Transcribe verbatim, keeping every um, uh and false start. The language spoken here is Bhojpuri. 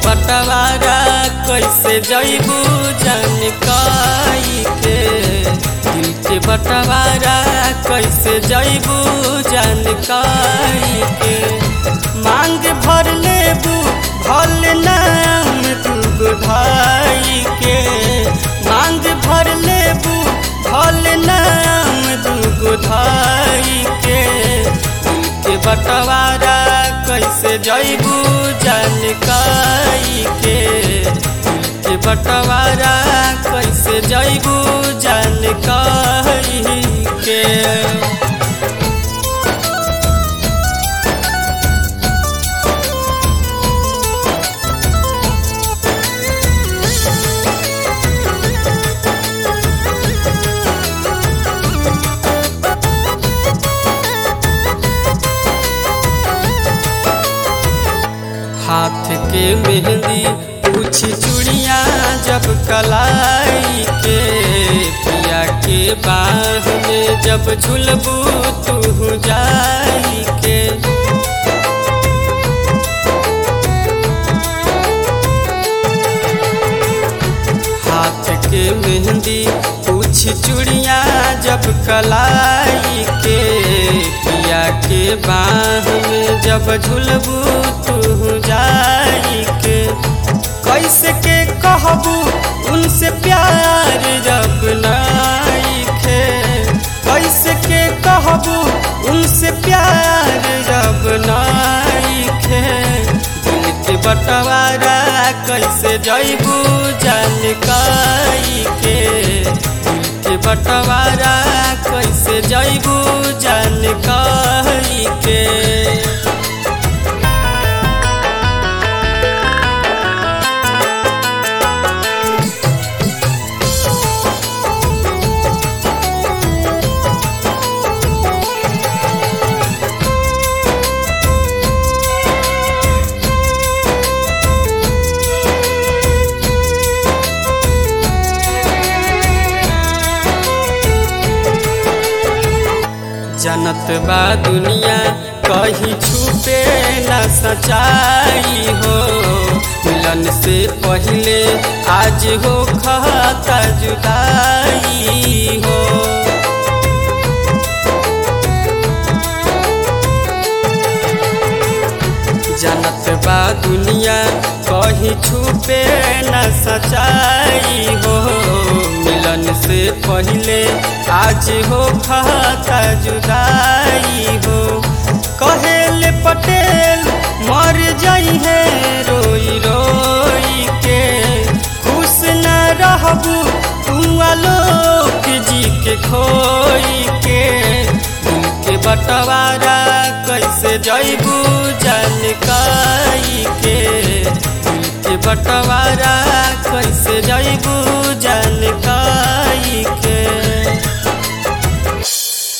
बटवारा कैसे जइबू जान कई के, दिल के बटवारा कैसे जइबू जान कई के। मांग भर लेबू भल नाम दूगो ढाई के, मांग भर लेबू भल नाम दूगो ढाई के। दिल के बटवारा कैसे जइबू जान कई के, दिल के बटवारा कैसे जइबू जान कई के। हाथ के मेहंदी पूछी चूड़िया जब कलाई के, पिया के बाह में जब झुलबू तू जाई के। हाथ के मेहंदी पूछी चूड़िया जब कलाई के, पिया के बाह में जब झुलबू तू जाई के। कैसे के कहबू उनसे प्यार जब नाई खे, कैसे के कहबू उनसे प्यार जब नाई खे। दिल के बटवारा कैसे जइबू जान कई के, दिल के बटवारा कैसे जइबू जान कई के। जनत बा दुनिया कहीं छुपे न सच्चाई हो, मिलन से पहले आज हो खाता जुदाई हो। जनत बा दुनिया कहीं छुपे न सच्चाई हो, मिलन से पहले आज हो खाता जुदाई हो। कहेल पटेल मर जाई है रोई रोई के, खुश न रहबू तू आलोक जी के खोई के। दिल के बटवारा कैसे जइबू जान कई के, दिल के बटवारा कैसे जइबू